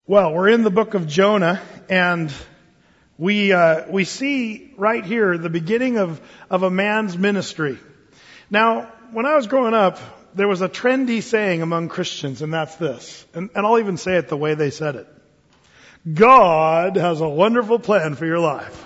Well, we're in the book of Jonah, and we see right here the beginning of a man's ministry. Now, when I was growing up, there was a trendy saying among Christians, and that's this. And I'll even say it the way they said it. God has a wonderful plan for your life.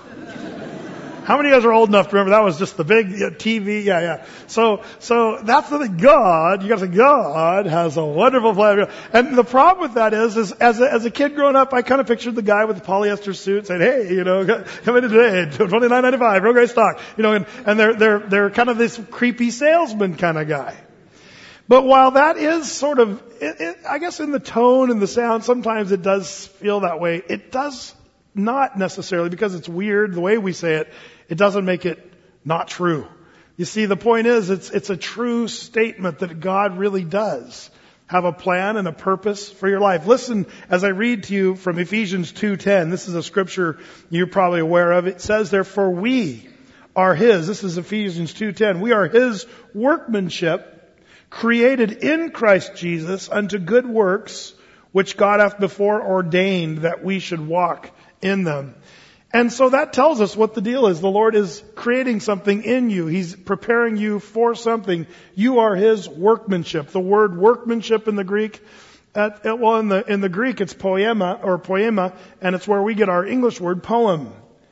How many of you guys are old enough to remember that was just the big TV? Yeah. So that's the thing. God, you gotta say, God has a wonderful plan. And the problem with that is as a kid growing up, I kind of pictured the guy with the polyester suit saying, hey, come in today, $29.95, real great stock. And they're kind of this creepy salesman kind of guy. But while that is sort of, I guess in the tone and the sound, sometimes it does feel that way. It does not necessarily, because it's weird the way we say it, it doesn't make it not true. You see, the point is, it's a true statement that God really does have a plan and a purpose for your life. Listen as I read to you from Ephesians 2:10. This is a scripture you're probably aware of. It says, therefore we are His. This is Ephesians 2:10. We are His workmanship, created in Christ Jesus unto good works, which God hath before ordained that we should walk in them. And so that tells us what the deal is. The Lord is creating something in you. He's preparing you for something. You are His workmanship. The word workmanship in the Greek, in the Greek it's poema, and it's where we get our English word poem.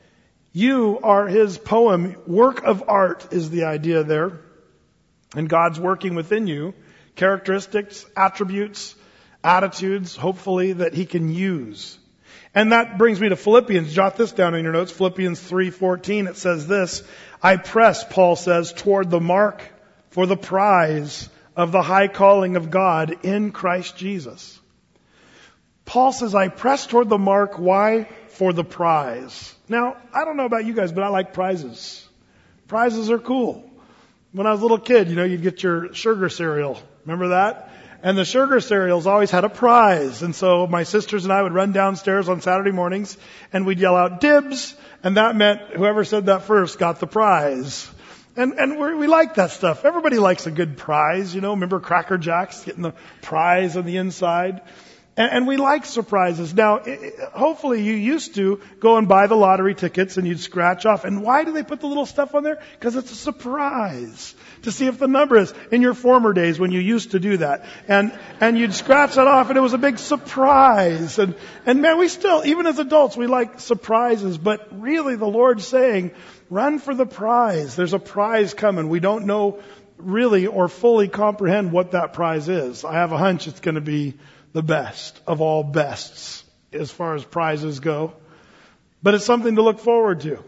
You are His poem. Work of art is the idea there. And God's working within you. Characteristics, attributes, attitudes, hopefully, that He can use. And that brings me to Philippians. Jot this down in your notes. Philippians 3:14. It says this, I press, Paul says, toward the mark for the prize of the high calling of God in Christ Jesus. Paul says, I press toward the mark. Why? For the prize. Now, I don't know about you guys, but I like prizes. Prizes are cool. When I was a little kid, you'd get your sugar cereal. Remember that? And the sugar cereals always had a prize. And so my sisters and I would run downstairs on Saturday mornings and we'd yell out dibs. And that meant whoever said that first got the prize. And we like that stuff. Everybody likes a good prize, Remember Cracker Jacks getting the prize on the inside? And we like surprises. Now, hopefully you used to go and buy the lottery tickets and you'd scratch off. And why do they put the little stuff on there? Because it's a surprise to see if the number is in your former days when you used to do that. And you'd scratch that off and it was a big surprise. And man, we still, even as adults, we like surprises. But really the Lord's saying, run for the prize. There's a prize coming. We don't know really or fully comprehend what that prize is. I have a hunch it's going to be the best of all bests as far as prizes go. But it's something to look forward to.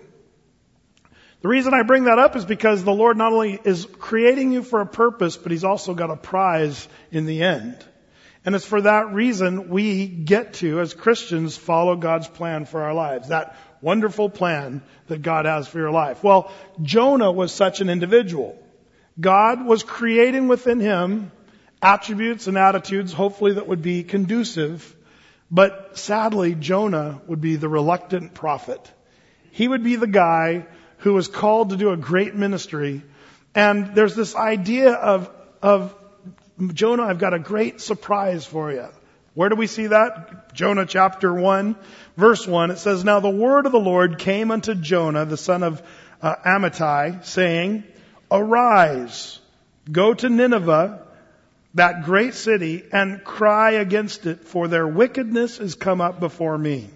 The reason I bring that up is because the Lord not only is creating you for a purpose, but He's also got a prize in the end. And it's for that reason we get to, as Christians, follow God's plan for our lives. That wonderful plan that God has for your life. Well, Jonah was such an individual. God was creating within him attributes and attitudes, hopefully, that would be conducive. But sadly, Jonah would be the reluctant prophet. He would be the guy who was called to do a great ministry. And there's this idea of Jonah, I've got a great surprise for you. Where do we see that? Jonah chapter 1, verse 1. It says, now the word of the Lord came unto Jonah, the son of Amittai, saying, arise, go to Nineveh, that great city, and cry against it, for their wickedness is come up before me.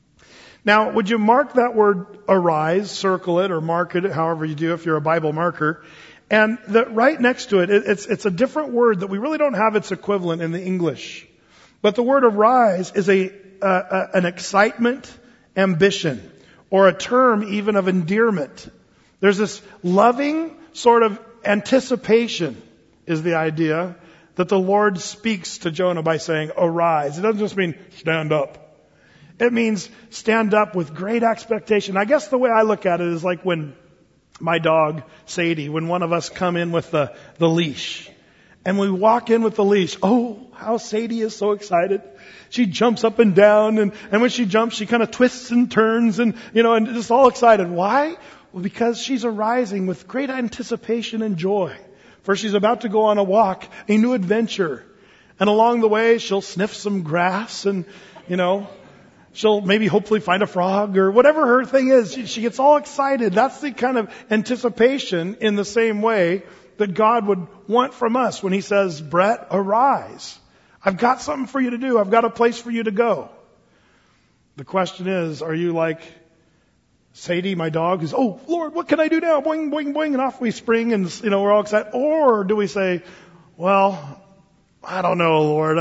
Now, would you mark that word arise, circle it, or mark it, however you do if you're a Bible marker. And right next to it, it's a different word that we really don't have its equivalent in the English. But the word arise is an excitement, ambition, or a term even of endearment. There's this loving sort of anticipation is the idea that the Lord speaks to Jonah by saying, arise. It doesn't just mean stand up. It means stand up with great expectation. I guess the way I look at it is like when my dog, Sadie, when one of us come in with the leash. And we walk in with the leash. Oh, how Sadie is so excited. She jumps up and down. And when she jumps, she kind of twists and turns and just all excited. Why? Well, because she's arising with great anticipation and joy. For she's about to go on a walk, a new adventure. And along the way, she'll sniff some grass and She'll maybe hopefully find a frog or whatever her thing is. She gets all excited. That's the kind of anticipation in the same way that God would want from us when He says, Brett, arise. I've got something for you to do. I've got a place for you to go. The question is, are you like Sadie, my dog, who's, oh, Lord, what can I do now? Boing, boing, boing, and off we spring and, we're all excited. Or do we say, well, I don't know, Lord.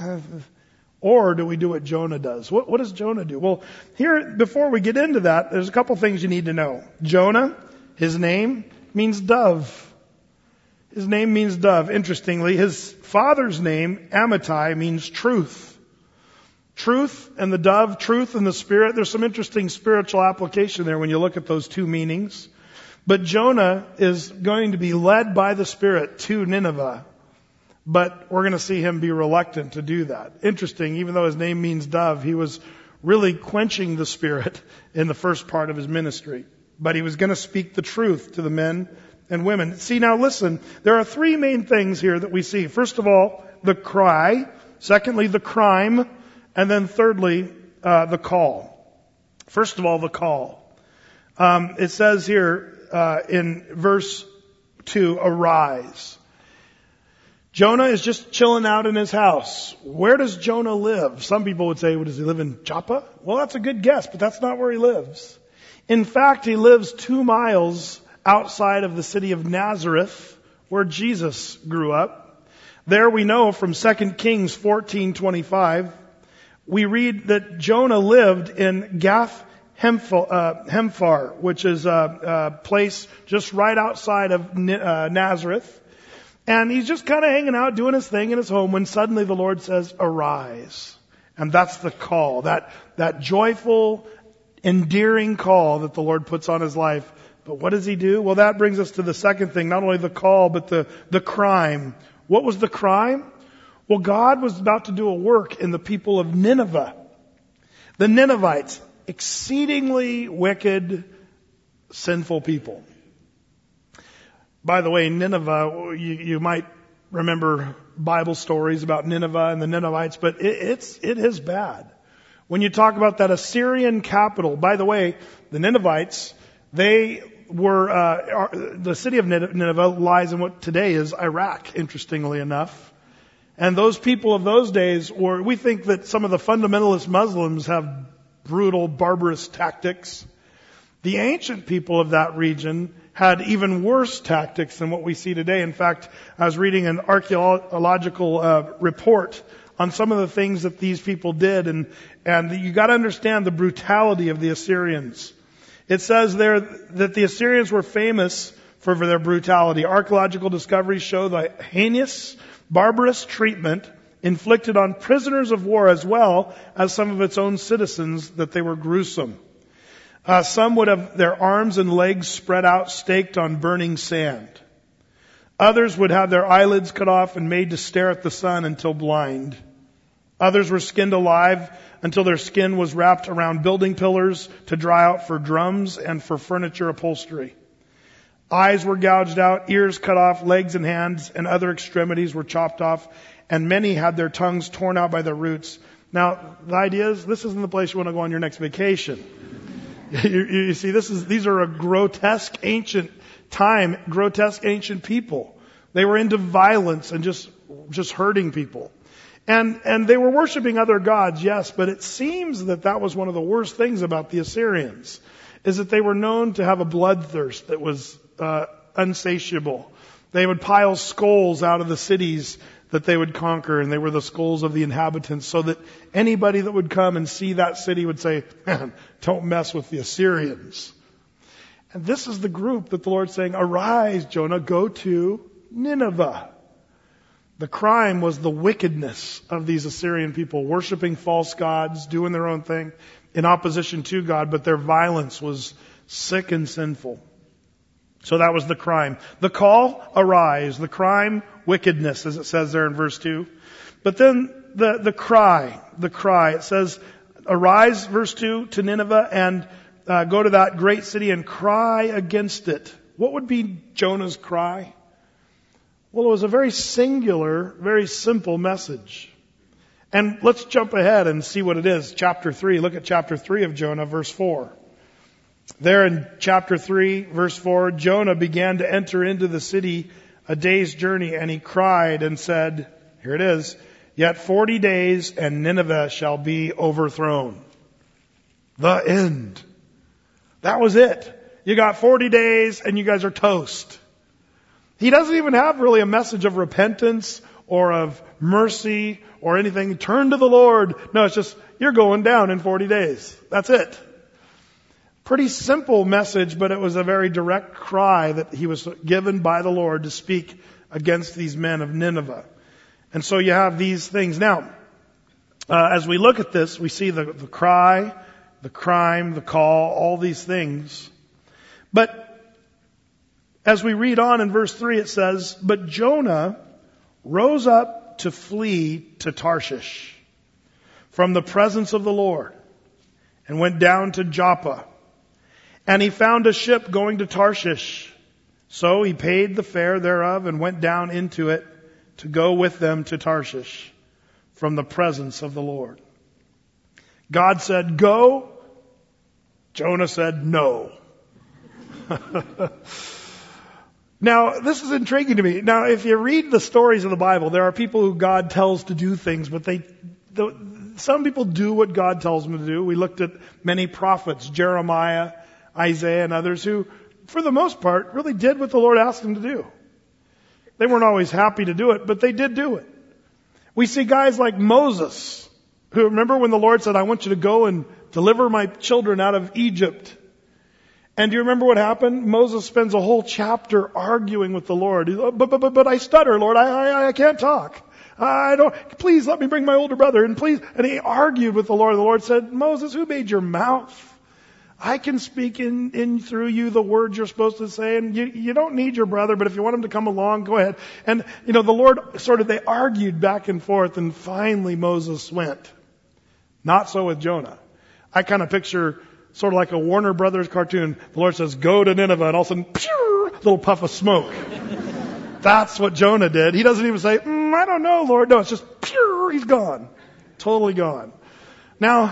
Or do we do what Jonah does? What does Jonah do? Well, here, before we get into that, there's a couple things you need to know. Jonah, his name means dove. His name means dove. Interestingly, his father's name, Amittai, means truth. Truth and the dove, truth and the Spirit. There's some interesting spiritual application there when you look at those two meanings. But Jonah is going to be led by the Spirit to Nineveh. But we're going to see him be reluctant to do that. Interesting, even though his name means dove, he was really quenching the Spirit in the first part of his ministry. But he was going to speak the truth to the men and women. See, now listen, there are three main things here that we see. First of all, the cry. Secondly, the crime. And then thirdly, the call. First of all, the call. It says here in verse 2, arise. Jonah is just chilling out in his house. Where does Jonah live? Some people would say, well, does he live in Joppa? Well, that's a good guess, but that's not where he lives. In fact, he lives 2 miles outside of the city of Nazareth, where Jesus grew up. There we know from 2 Kings 14:25, we read that Jonah lived in Gath Hemphar, which is a place just right outside of Nazareth. And he's just kind of hanging out, doing his thing in his home, when suddenly the Lord says, arise. And that's the call, that joyful, endearing call that the Lord puts on his life. But what does he do? Well, that brings us to the second thing, not only the call, but the crime. What was the crime? Well, God was about to do a work in the people of Nineveh. The Ninevites, exceedingly wicked, sinful people. By the way, Nineveh, you might remember Bible stories about Nineveh and the Ninevites, but it is bad. When you talk about that Assyrian capital, by the way, the Ninevites, they were, the city of Nineveh lies in what today is Iraq, interestingly enough. And those people of those days we think that some of the fundamentalist Muslims have brutal, barbarous tactics. The ancient people of that region had even worse tactics than what we see today. In fact, I was reading an archaeological report on some of the things that these people did, and you got to understand the brutality of the Assyrians. It says there that the Assyrians were famous for their brutality. Archaeological discoveries show the heinous, barbarous treatment inflicted on prisoners of war as well as some of its own citizens, that they were gruesome. Some would have their arms and legs spread out, staked on burning sand. Others would have their eyelids cut off and made to stare at the sun until blind. Others were skinned alive until their skin was wrapped around building pillars to dry out for drums and for furniture upholstery. Eyes were gouged out, ears cut off, legs and hands and other extremities were chopped off, and many had their tongues torn out by the roots. Now, the idea is this isn't the place you want to go on your next vacation. You see, these are a grotesque ancient time, grotesque ancient people. They were into violence and just hurting people. And they were worshiping other gods, yes, but it seems that was one of the worst things about the Assyrians, is that they were known to have a bloodthirst that was unsatiable. They would pile skulls out of the cities that they would conquer, and they were the skulls of the inhabitants, so that anybody that would come and see that city would say, man, don't mess with the Assyrians. And this is the group that the Lord's saying, arise, Jonah, go to Nineveh. The crime was the wickedness of these Assyrian people, worshiping false gods, doing their own thing in opposition to God, but their violence was sick and sinful. So that was the crime. The call, arise. The crime, wickedness, as it says there in verse 2. But then the cry. It says, arise, verse 2, to Nineveh and go to that great city and cry against it. What would be Jonah's cry? Well, it was a very singular, very simple message. And let's jump ahead and see what it is. Chapter 3. Look at chapter 3 of Jonah, verse 4. There in chapter 3, verse 4, Jonah began to enter into the city a day's journey, and he cried and said, here it is, yet 40 days and Nineveh shall be overthrown. The end. That was it. You got 40 days and you guys are toast. He doesn't even have really a message of repentance or of mercy or anything. Turn to the Lord. No, it's just, you're going down in 40 days. That's it. Pretty simple message, but it was a very direct cry that he was given by the Lord to speak against these men of Nineveh. And so you have these things. Now, as we look at this, we see the cry, the crime, the call, all these things. But as we read on in verse 3, it says, but Jonah rose up to flee to Tarshish from the presence of the Lord and went down to Joppa. And he found a ship going to Tarshish. So he paid the fare thereof and went down into it to go with them to Tarshish from the presence of the Lord. God said, go. Jonah said, no. Now, this is intriguing to me. Now, if you read the stories of the Bible, there are people who God tells to do things, but some people do what God tells them to do. We looked at many prophets, Jeremiah, Isaiah, and others who, for the most part, really did what the Lord asked them to do. They weren't always happy to do it, but they did do it. We see guys like Moses, who, remember when the Lord said, I want you to go and deliver my children out of Egypt. And do you remember what happened? Moses spends a whole chapter arguing with the Lord. But I stutter, Lord. I can't talk. Please let me bring my older brother. And he argued with the Lord. The Lord said, Moses, who made your mouth? I can speak in through you the words you're supposed to say, and you don't need your brother, but if you want him to come along, go ahead. And, the Lord they argued back and forth, and finally Moses went. Not so with Jonah. I kind of picture sort of like a Warner Brothers cartoon. The Lord says, go to Nineveh, and all of a sudden, pew, little puff of smoke. That's what Jonah did. He doesn't even say, I don't know, Lord. No, it's just, pew, he's gone. Totally gone. Now,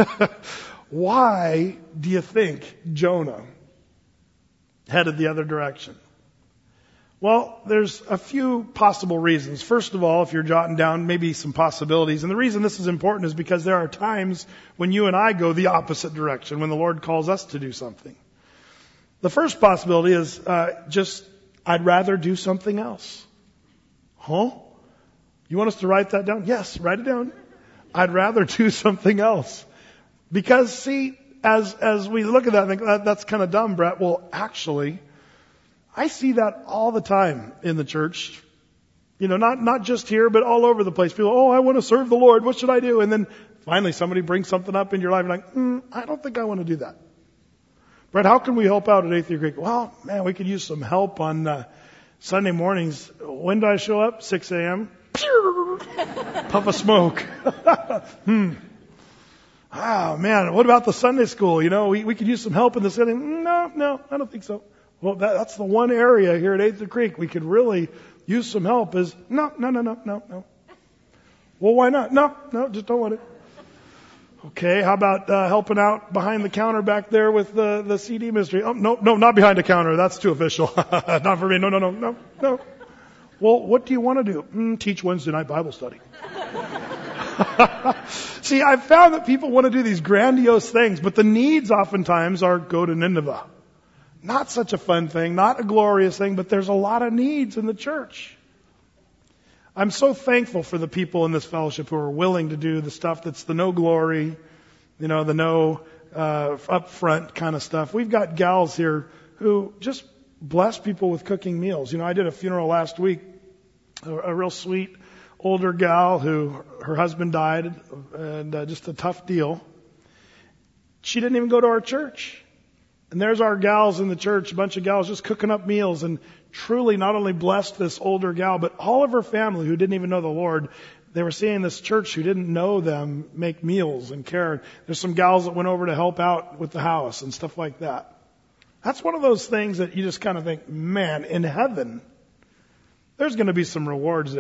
why do you think Jonah headed the other direction? Well, there's a few possible reasons. First of all, if you're jotting down maybe some possibilities, and the reason this is important is because there are times when you and I go the opposite direction, when the Lord calls us to do something. The first possibility is I'd rather do something else. Huh? You want us to write that down? Yes, write it down. I'd rather do something else. Because, see, as we look at that, I think that's kind of dumb, Brett. Well, actually, I see that all the time in the church. Not just here, but all over the place. People, I want to serve the Lord. What should I do? And then finally somebody brings something up in your life and I don't think I want to do that. Brett, how can we help out at Eighth Year Creek? Well, man, we could use some help on Sunday mornings. When do I show up? 6 a.m. Puff of smoke. Oh, man, what about the Sunday school? We could use some help in the city. No, I don't think so. Well, that's the one area here at Eighth Creek we could really use some help is, no. Well, why not? No, just don't want it. Okay, how about helping out behind the counter back there with the CD ministry? Oh, no, not behind the counter. That's too official. Not for me. No. Well, what do you want to do? Teach Wednesday night Bible study. See, I've found that people want to do these grandiose things, but the needs oftentimes are go to Nineveh. Not such a fun thing, not a glorious thing, but there's a lot of needs in the church. I'm so thankful for the people in this fellowship who are willing to do the stuff that's the no glory, the no up front kind of stuff. We've got gals here who just bless people with cooking meals. I did a funeral last week, a real sweet older gal who her husband died, and just a tough deal. She didn't even go to our church. And there's our gals in the church, a bunch of gals just cooking up meals, and truly not only blessed this older gal, but all of her family who didn't even know the Lord. They were seeing this church who didn't know them make meals and care. There's some gals that went over to help out with the house and stuff like that. That's one of those things that you just kind of think, man, in heaven, there's going to be some rewards there.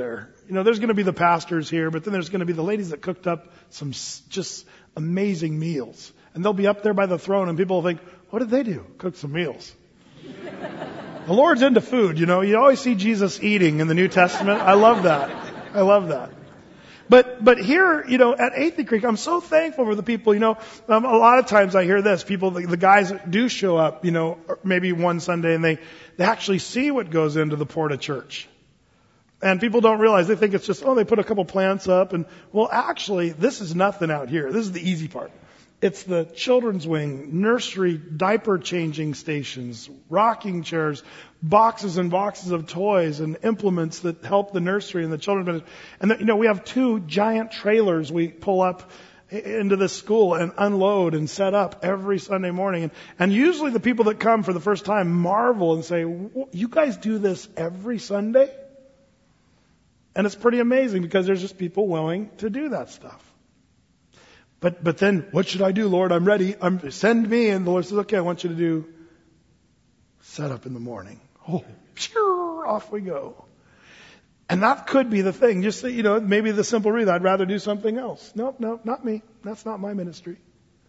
There's going to be the pastors here, but then there's going to be the ladies that cooked up some just amazing meals. And they'll be up there by the throne and people will think, what did they do? Cook some meals. The Lord's into food, You always see Jesus eating in the New Testament. I love that. But here, at Athey Creek, I'm so thankful for the people, a lot of times I hear this, people, the guys that do show up, maybe one Sunday and they actually see what goes into the Porta Church. And people don't realize, they think it's just, they put a couple plants up and, well, actually, this is nothing out here. This is the easy part. It's the children's wing, nursery, diaper changing stations, rocking chairs, boxes and boxes of toys and implements that help the nursery and the children. And we have 2 giant trailers we pull up into this school and unload and set up every Sunday morning. And usually the people that come for the first time marvel and say, you guys do this every Sunday? And it's pretty amazing because there's just people willing to do that stuff. But then, what should I do, Lord? I'm ready. Send me. And the Lord says, okay, I want you to do set up in the morning. Off we go. And that could be the thing. Just, maybe the simple reason, I'd rather do something else. Nope, not me. That's not my ministry.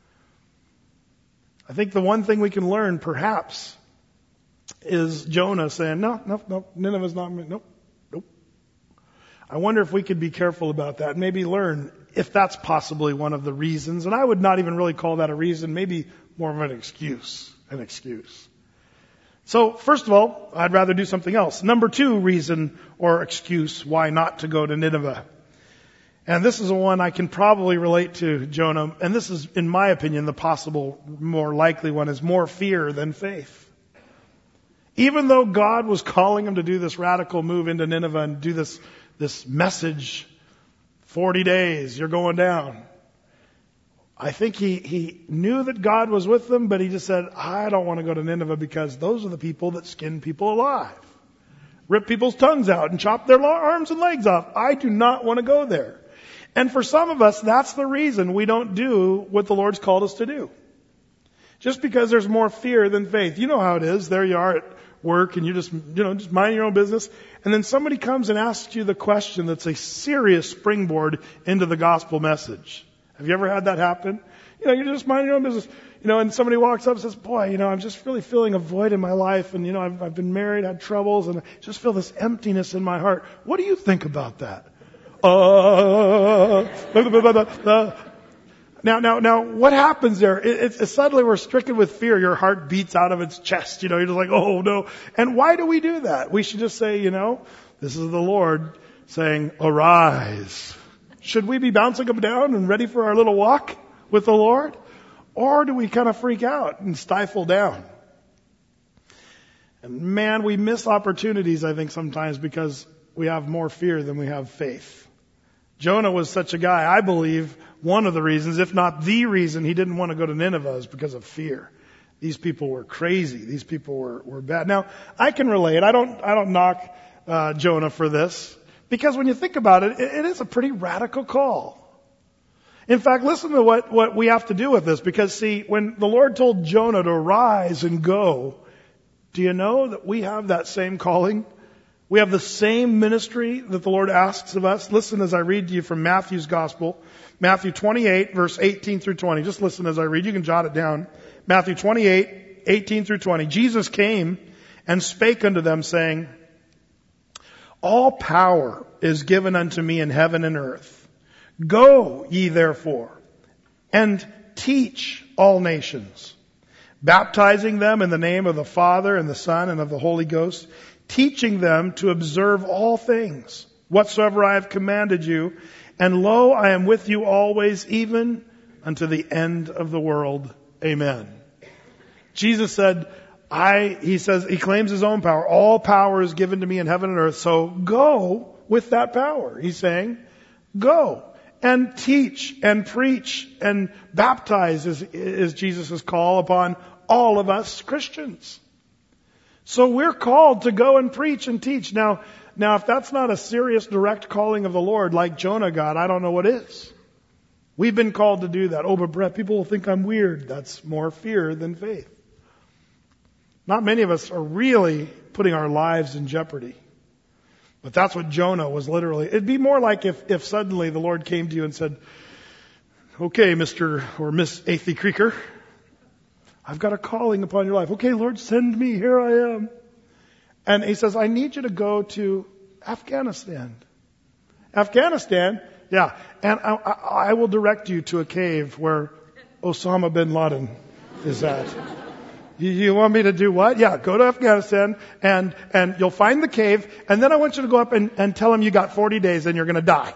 I think the one thing we can learn, perhaps, is Jonah saying, no, Nineveh's not me. Nope. I wonder if we could be careful about that and maybe learn if that's possibly one of the reasons. And I would not even really call that a reason, maybe more of an excuse. So, first of all, I'd rather do something else. Number 2 reason or excuse why not to go to Nineveh. And this is the one I can probably relate to Jonah. And this is, in my opinion, the possible, more likely one is more fear than faith. Even though God was calling him to do this radical move into Nineveh and do this message, 40 days, you're going down. I think he knew that God was with them, but he just said, I don't want to go to Nineveh because those are the people that skin people alive. Rip people's tongues out and chop their arms and legs off. I do not want to go there. And for some of us, that's the reason we don't do what the Lord's called us to do. Just because there's more fear than faith. You know how it is. There you are at work and you just mind your own business. And then somebody comes and asks you the question that's a serious springboard into the gospel message. Have you ever had that happen? You're just minding your own business. And somebody walks up and says, boy, I'm just really feeling a void in my life. And, I've been married, had troubles, and I just feel this emptiness in my heart. What do you think about that? Now, what happens there? It's suddenly we're stricken with fear. Your heart beats out of its chest. You're just like, oh no. And why do we do that? We should just say, this is the Lord saying, arise. Should we be bouncing up and down and ready for our little walk with the Lord? Or do we kind of freak out and stifle down? And man, we miss opportunities, I think, sometimes because we have more fear than we have faith. Jonah was such a guy, I believe, one of the reasons, if not the reason, he didn't want to go to Nineveh is because of fear. These people were crazy. These people were bad. Now, I can relate. I don't knock Jonah for this. Because when you think about it, it is a pretty radical call. In fact, listen to what we have to do with this. Because see, when the Lord told Jonah to rise and go, do you know that we have that same calling? We have the same ministry that the Lord asks of us. Listen as I read to you from Matthew's Gospel. Matthew 28, verse 18 through 20. Just listen as I read. You can jot it down. Matthew 28, 18 through 20. Jesus came and spake unto them, saying, all power is given unto me in heaven and earth. Go ye therefore, and teach all nations, baptizing them in the name of the Father and the Son and of the Holy Ghost, teaching them to observe all things, whatsoever I have commanded you. And lo, I am with you always, even unto the end of the world. Amen. Jesus said, he claims his own power. All power is given to me in heaven and earth. So go with that power. He's saying, go and teach and preach and baptize is Jesus' call upon all of us Christians. So we're called to go and preach and teach. Now, if that's not a serious direct calling of the Lord like Jonah got, I don't know what is. We've been called to do that. Oh, but Brett, people will think I'm weird. That's more fear than faith. Not many of us are really putting our lives in jeopardy. But that's what Jonah was literally. It'd be more like if suddenly the Lord came to you and said, okay, Mr. or Miss Athey Creaker, I've got a calling upon your life. Okay, Lord, send me. Here I am. And he says, I need you to go to Afghanistan. Afghanistan? Yeah. And I will direct you to a cave where Osama bin Laden is at. You want me to do what? Yeah, go to Afghanistan and you'll find the cave, and then I want you to go up and tell him you got 40 days and you're going to die.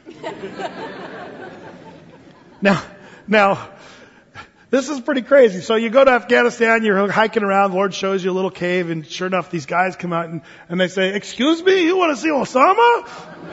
Now, this is pretty crazy. So you go to Afghanistan, you're hiking around, the Lord shows you a little cave, and sure enough, these guys come out and they say, excuse me, you want to see Osama?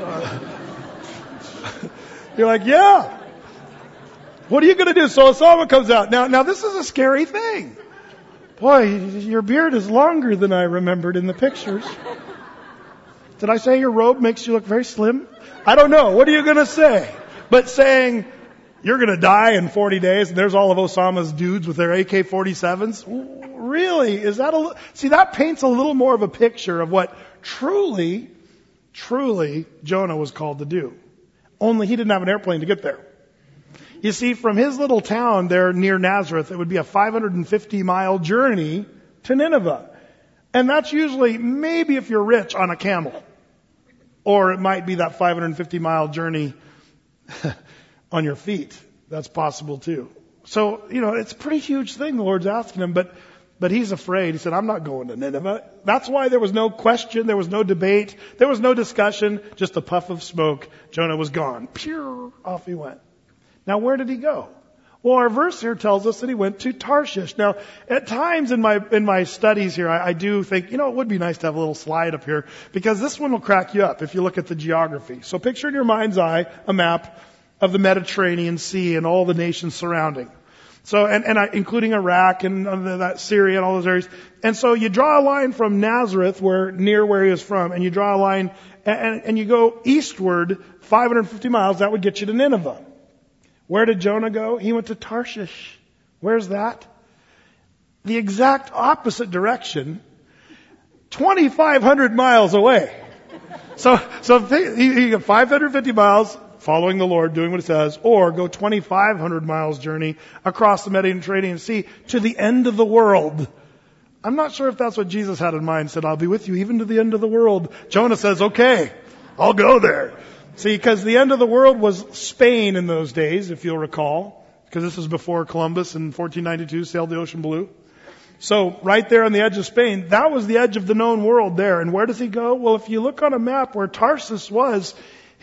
You're like, yeah. What are you going to do? So Osama comes out. Now this is a scary thing. Boy, your beard is longer than I remembered in the pictures. Did I say your robe makes you look very slim? I don't know. What are you going to say? But saying, you're going to die in 40 days, and there's all of Osama's dudes with their AK-47s? Really? Is that see, that paints a little more of a picture of what truly Jonah was called to do. Only he didn't have an airplane to get there. You see, from his little town there near Nazareth, it would be a 550-mile journey to Nineveh. And that's usually, maybe if you're rich, on a camel. Or it might be that 550-mile journey on your feet. That's possible too. So, it's a pretty huge thing the Lord's asking him, but he's afraid. He said, I'm not going to Nineveh. That's why there was no question, there was no debate, there was no discussion, just a puff of smoke. Jonah was gone. Pure, off he went. Now, where did he go? Well, our verse here tells us that he went to Tarshish. Now, at times in my studies here, I do think, it would be nice to have a little slide up here, because this one will crack you up if you look at the geography. So picture in your mind's eye a map of the Mediterranean Sea and all the nations surrounding. So, including Iraq and that Syria and all those areas. And so you draw a line from Nazareth, near where he was from, and you draw a line and you go eastward 550 miles. That would get you to Nineveh. Where did Jonah go? He went to Tarshish. Where's that? The exact opposite direction, 2,500 miles away. So you get 550 miles following the Lord, doing what He says, or go 2,500 miles journey across the Mediterranean Sea to the end of the world. I'm not sure if that's what Jesus had in mind. Said, I'll be with you even to the end of the world. Jonah says, okay, I'll go there. See, because the end of the world was Spain in those days, if you'll recall, because this is before Columbus in 1492 sailed the ocean blue. So right there on the edge of Spain, that was the edge of the known world there. And where does he go? Well, if you look on a map where Tarshish was,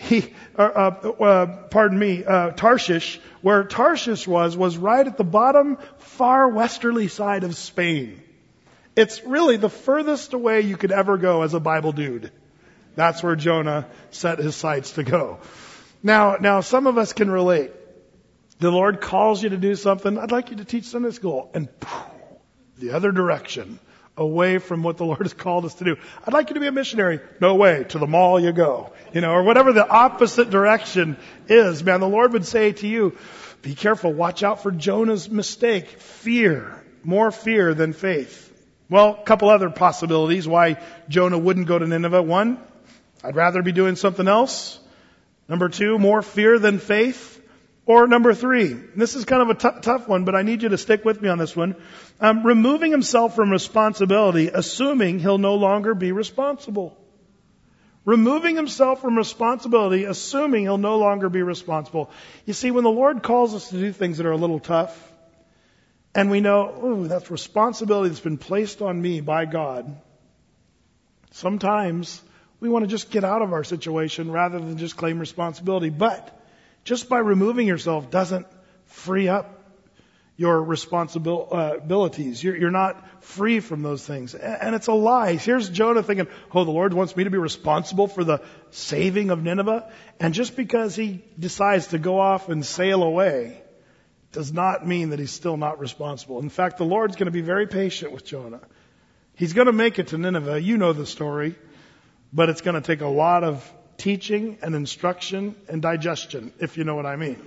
Tarshish, where Tarshish was right at the bottom, far westerly side of Spain. It's really the furthest away you could ever go as a Bible dude. That's where Jonah set his sights to go. Now, some of us can relate. The Lord calls you to do something. I'd like you to teach Sunday school. And the other direction, away from what the Lord has called us to do. I'd like you to be a missionary. No way. To the mall you go. Or whatever the opposite direction is. Man, the Lord would say to you, be careful. Watch out for Jonah's mistake. Fear. More fear than faith. Well, a couple other possibilities why Jonah wouldn't go to Nineveh. One, I'd rather be doing something else. Number two, more fear than faith. Or number three, this is kind of a tough one, but I need you to stick with me on this one. Removing himself from responsibility, assuming he'll no longer be responsible. Removing himself from responsibility, assuming he'll no longer be responsible. You see, when the Lord calls us to do things that are a little tough, and we know, that's responsibility that's been placed on me by God, sometimes we want to just get out of our situation rather than just claim responsibility. But just by removing yourself doesn't free up your responsibilities. You're not free from those things. And it's a lie. Here's Jonah thinking, the Lord wants me to be responsible for the saving of Nineveh. And just because he decides to go off and sail away does not mean that he's still not responsible. In fact, the Lord's going to be very patient with Jonah. He's going to make it to Nineveh. You know the story. But it's going to take a lot of teaching and instruction and digestion, if you know what I mean.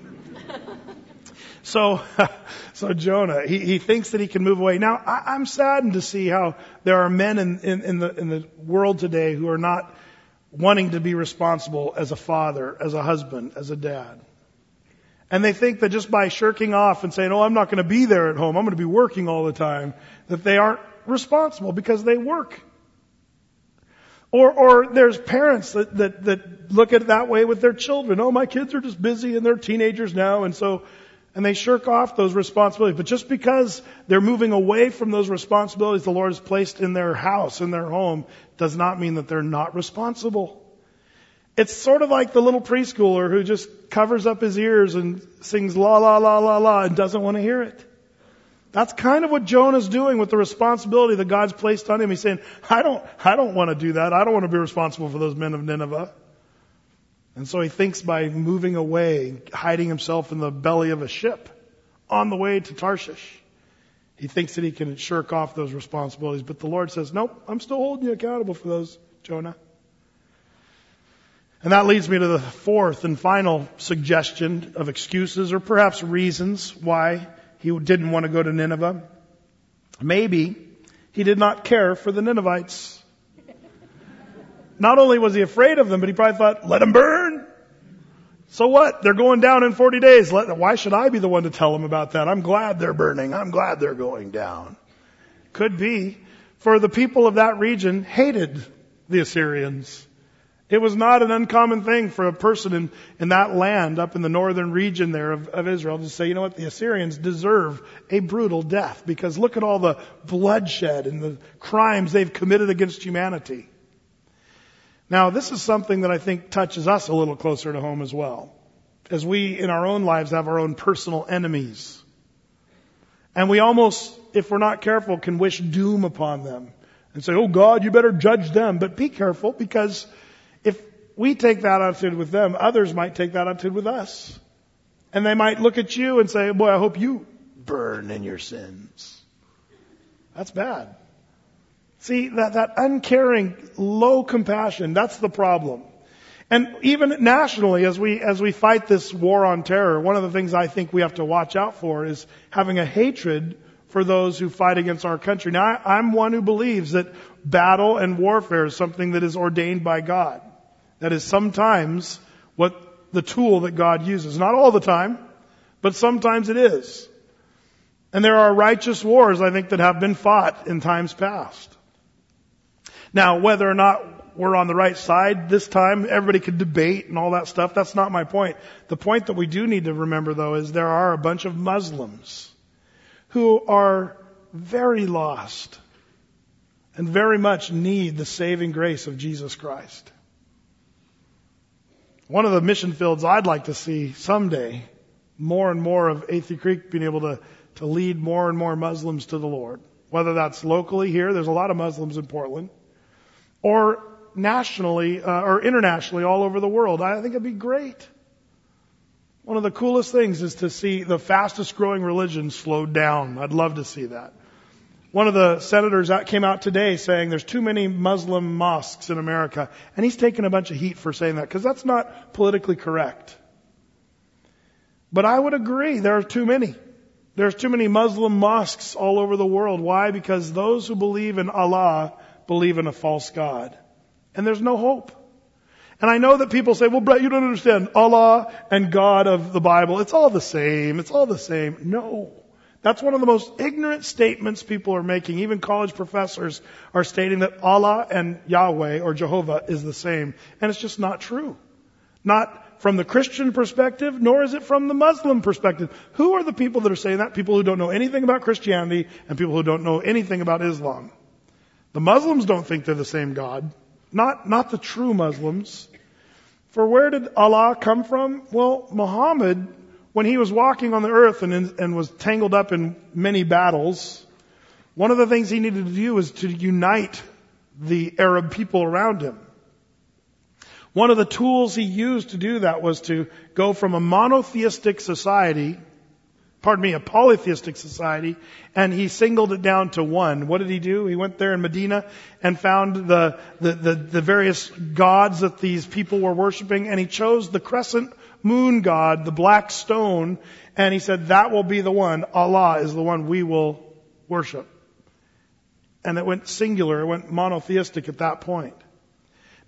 So Jonah, he thinks that he can move away. Now, I'm saddened to see how there are men in the world today who are not wanting to be responsible as a father, as a husband, as a dad. And they think that just by shirking off and saying, oh, I'm not going to be there at home, I'm going to be working all the time, that they aren't responsible because they work. Or there's parents that look at it that way with their children. Oh, my kids are just busy and they're teenagers now, and they shirk off those responsibilities. But just because they're moving away from those responsibilities the Lord has placed in their house, in their home, does not mean that they're not responsible. It's sort of like the little preschooler who just covers up his ears and sings la la la la la and doesn't want to hear it. That's kind of what Jonah's doing with the responsibility that God's placed on him. He's saying, I don't want to do that. I don't want to be responsible for those men of Nineveh. And so he thinks by moving away, hiding himself in the belly of a ship on the way to Tarshish, he thinks that he can shirk off those responsibilities. But the Lord says, nope, I'm still holding you accountable for those, Jonah. And that leads me to the fourth and final suggestion of excuses or perhaps reasons why he didn't want to go to Nineveh. Maybe he did not care for the Ninevites. Not only was he afraid of them, but he probably thought, let them burn. So what? They're going down in 40 days. Why should I be the one to tell them about that? I'm glad they're burning. I'm glad they're going down. Could be. For the people of that region hated the Assyrians. It was not an uncommon thing for a person in that land, up in the northern region there of Israel, to say, you know what, the Assyrians deserve a brutal death because look at all the bloodshed and the crimes they've committed against humanity. Now, this is something that I think touches us a little closer to home as well, as we in our own lives have our own personal enemies. And we almost, if we're not careful, can wish doom upon them and say, oh God, you better judge them. But be careful, because if we take that attitude with them, others might take that attitude with us. And they might look at you and say, boy, I hope you burn in your sins. That's bad. See, that uncaring, low compassion, that's the problem. And even nationally, as we fight this war on terror, one of the things I think we have to watch out for is having a hatred for those who fight against our country. Now, I'm one who believes that battle and warfare is something that is ordained by God. That is sometimes what the tool that God uses. Not all the time, but sometimes it is. And there are righteous wars, I think, that have been fought in times past. Now, whether or not we're on the right side this time, everybody could debate and all that stuff. That's not my point. The point that we do need to remember, though, is there are a bunch of Muslims who are very lost and very much need the saving grace of Jesus Christ. One of the mission fields I'd like to see someday, more and more of Athey Creek being able to lead more and more Muslims to the Lord. Whether that's locally here, there's a lot of Muslims in Portland, or nationally or internationally all over the world. I think it'd be great. One of the coolest things is to see the fastest growing religion slowed down. I'd love to see that. One of the senators came out today saying there's too many Muslim mosques in America. And he's taken a bunch of heat for saying that, because that's not politically correct. But I would agree, there are too many. There's too many Muslim mosques all over the world. Why? Because those who believe in Allah believe in a false God. And there's no hope. And I know that people say, well, Brett, you don't understand. Allah and God of the Bible, it's all the same. It's all the same. No. That's one of the most ignorant statements people are making. Even college professors are stating that Allah and Yahweh or Jehovah is the same. And it's just not true. Not from the Christian perspective, nor is it from the Muslim perspective. Who are the people that are saying that? People who don't know anything about Christianity and people who don't know anything about Islam. The Muslims don't think they're the same God. Not the true Muslims. For where did Allah come from? Well, Muhammad, when he was walking on the earth and was tangled up in many battles, one of the things he needed to do was to unite the Arab people around him. One of the tools he used to do that was to go from a monotheistic society, a polytheistic society, and he singled it down to one. What did he do? He went there in Medina and found the various gods that these people were worshiping, and he chose the crescent moon god, the black stone, and he said, that will be the one. Allah is the one we will worship. And it went singular, it went monotheistic at that point.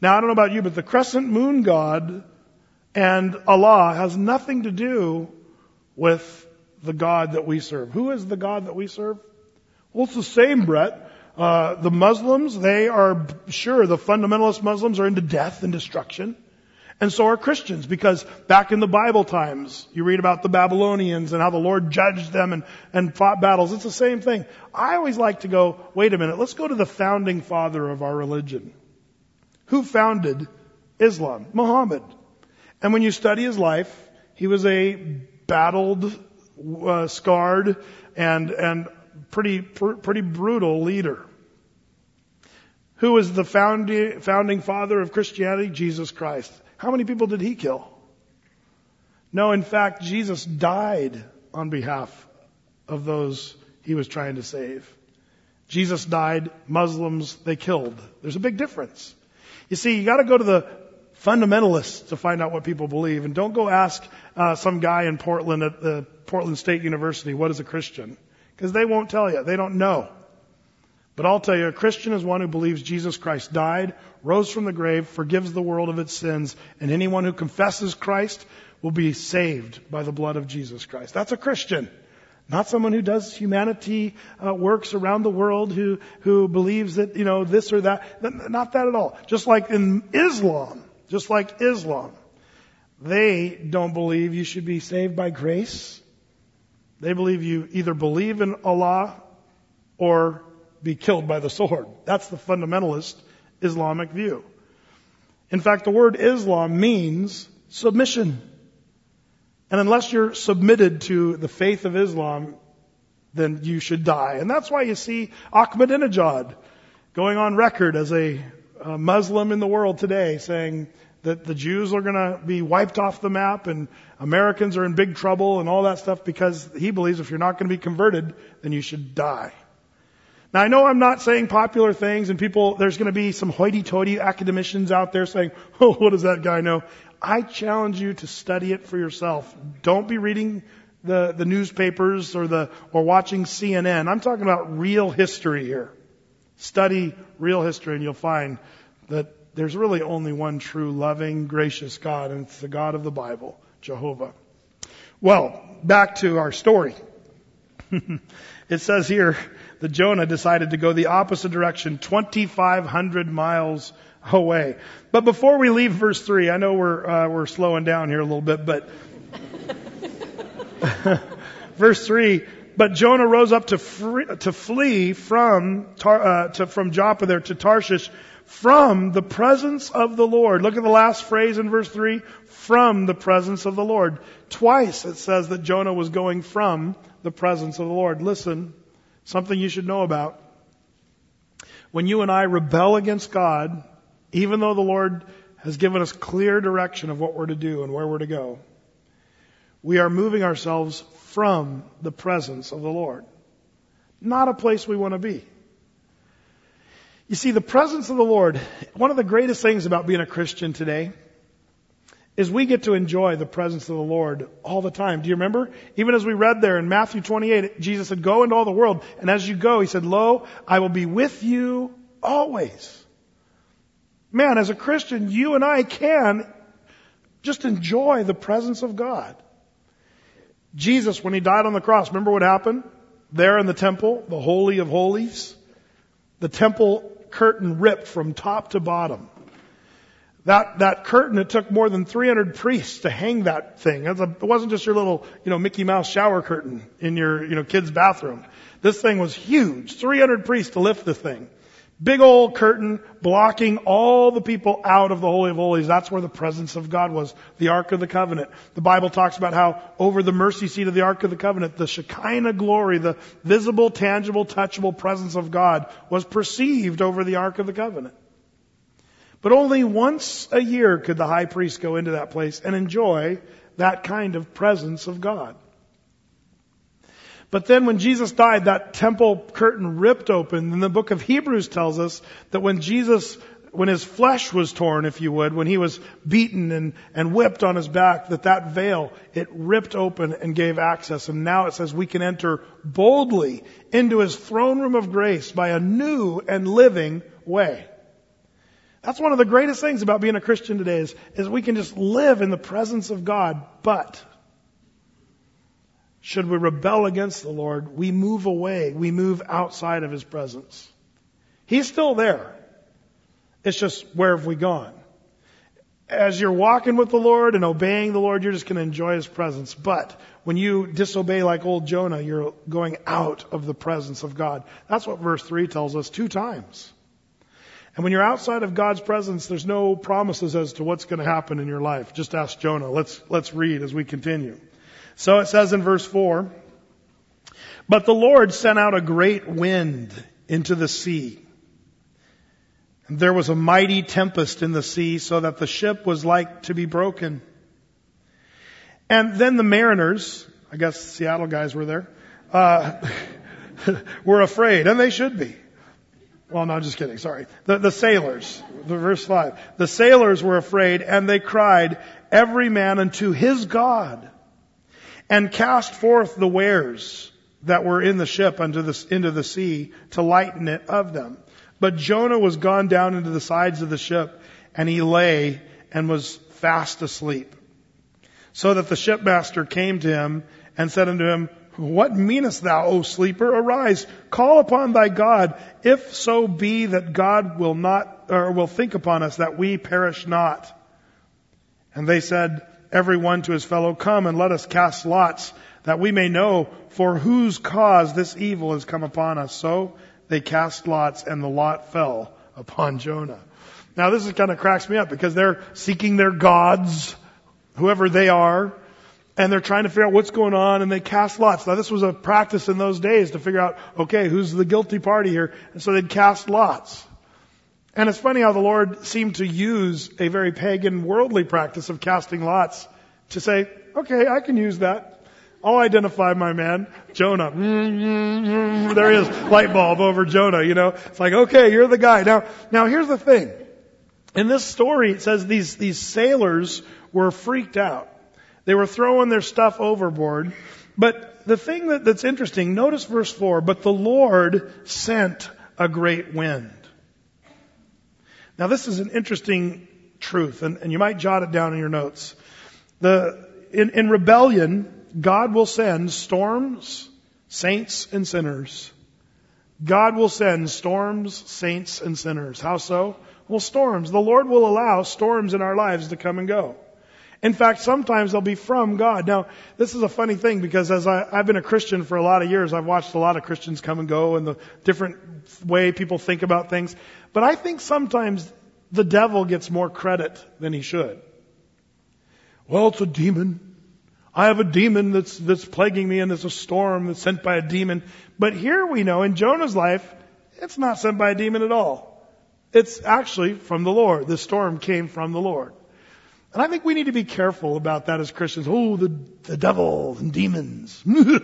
Now, I don't know about you, but the crescent moon god and Allah has nothing to do with the God that we serve. Who is the God that we serve? Well, it's the same, Brett. The Muslims, they are, sure, the fundamentalist Muslims are into death and destruction. And so are Christians, because back in the Bible times, you read about the Babylonians and how the Lord judged them and fought battles. It's the same thing. I always like to go, wait a minute, let's go to the founding father of our religion. Who founded Islam? Muhammad. And when you study his life, he was a battled, scarred, and pretty brutal leader. Who was the founding father of Christianity? Jesus Christ. How many people did he kill? No, in fact, Jesus died on behalf of those he was trying to save. Jesus died, Muslims, they killed. There's a big difference. You see, you gotta go to the fundamentalists to find out what people believe, and don't go ask some guy in Portland at the Portland State University, what is a Christian? Because they won't tell you. They don't know. But I'll tell you, a Christian is one who believes Jesus Christ died, rose from the grave, forgives the world of its sins, and anyone who confesses Christ will be saved by the blood of Jesus Christ. That's a Christian. Not someone who does humanity works around the world, who believes that, this or that. Not that at all. Just like Islam, they don't believe you should be saved by grace. They believe you either believe in Allah or be killed by the sword. That's the fundamentalist Islamic view. In fact, the word Islam means submission. And unless you're submitted to the faith of Islam, then you should die. And that's why you see Ahmadinejad going on record as a Muslim in the world today, saying that the Jews are going to be wiped off the map and Americans are in big trouble and all that stuff, because he believes if you're not going to be converted, then you should die. Now, I know I'm not saying popular things, and there's going to be some hoity-toity academicians out there saying, oh, what does that guy know? I challenge you to study it for yourself. Don't be reading the newspapers or watching CNN. I'm talking about real history here. Study real history, and you'll find that there's really only one true, loving, gracious God, and it's the God of the Bible, Jehovah. Well, back to our story. It says here that Jonah decided to go the opposite direction, 2,500 miles away. But before we leave verse 3, I know we're slowing down here a little bit, but verse 3, but Jonah rose up to flee from Joppa there to Tarshish, from the presence of the Lord. Look at the last phrase in verse 3, from the presence of the Lord. Twice it says that Jonah was going from the presence of the Lord. Listen, something you should know about. When you and I rebel against God, even though the Lord has given us clear direction of what we're to do and where we're to go, we are moving ourselves from the presence of the Lord. Not a place we want to be. You see, the presence of the Lord, one of the greatest things about being a Christian today is we get to enjoy the presence of the Lord all the time. Do you remember? Even as we read there in Matthew 28, Jesus said, go into all the world. And as you go, he said, lo, I will be with you always. Man, as a Christian, you and I can just enjoy the presence of God. Jesus, when he died on the cross, remember what happened? There in the temple, the Holy of Holies, the temple curtain ripped from top to bottom. That curtain, it took more than 300 priests to hang that thing. It wasn't just your little, Mickey Mouse shower curtain in your, kid's bathroom. This thing was huge. 300 priests to lift the thing. Big old curtain blocking all the people out of the Holy of Holies. That's where the presence of God was. The Ark of the Covenant. The Bible talks about how over the mercy seat of the Ark of the Covenant, the Shekinah glory, the visible, tangible, touchable presence of God was perceived over the Ark of the Covenant. But only once a year could the high priest go into that place and enjoy that kind of presence of God. But then when Jesus died, that temple curtain ripped open. And the book of Hebrews tells us that when his flesh was torn, if you would, when he was beaten and whipped on his back, that veil, it ripped open and gave access. And now it says we can enter boldly into his throne room of grace by a new and living way. That's one of the greatest things about being a Christian today is we can just live in the presence of God. But should we rebel against the Lord, we move away. We move outside of His presence. He's still there. It's just, where have we gone? As you're walking with the Lord and obeying the Lord, you're just going to enjoy His presence. But when you disobey like old Jonah, you're going out of the presence of God. That's what verse 3 tells us 2 times. And when you're outside of God's presence, there's no promises as to what's going to happen in your life. Just ask Jonah. Let's read as we continue. So it says in verse 4, "But the Lord sent out a great wind into the sea. And there was a mighty tempest in the sea, so that the ship was like to be broken. And then the mariners," I guess Seattle guys were there, "were afraid," and they should be. Well, no, just kidding. Sorry. The sailors, verse 5. "The sailors were afraid, and they cried, every man unto his God, and cast forth the wares that were in the ship into the sea to lighten it of them. But Jonah was gone down into the sides of the ship, and he lay and was fast asleep. So that the shipmaster came to him and said unto him, What meanest thou, O sleeper? Arise, call upon thy God, if so be that God will think upon us, that we perish not. And they said, every one to his fellow, Come and let us cast lots, that we may know for whose cause this evil has come upon us. So they cast lots, and the lot fell upon Jonah." Now this kind of cracks me up, because they're seeking their gods, whoever they are, and they're trying to figure out what's going on, and they cast lots. Now this was a practice in those days to figure out, okay, who's the guilty party here? And so they'd cast lots. And it's funny how the Lord seemed to use a very pagan, worldly practice of casting lots to say, okay, I can use that. I'll identify my man, Jonah. There he is, light bulb over Jonah, It's like, okay, you're the guy. Now here's the thing. In this story, it says these sailors were freaked out. They were throwing their stuff overboard. But the thing that's interesting, notice verse 4, "But the Lord sent a great wind." Now this is an interesting truth, and you might jot it down in your notes. In rebellion, God will send storms, saints, and sinners. God will send storms, saints, and sinners. How so? Well, storms. The Lord will allow storms in our lives to come and go. In fact, sometimes they'll be from God. Now, this is a funny thing, because as I've been a Christian for a lot of years, I've watched a lot of Christians come and go and the different way people think about things. But I think sometimes the devil gets more credit than he should. Well, it's a demon. I have a demon that's plaguing me, and it's a storm that's sent by a demon. But here we know in Jonah's life, it's not sent by a demon at all. It's actually from the Lord. The storm came from the Lord. And I think we need to be careful about that as Christians. Oh, the devil and demons.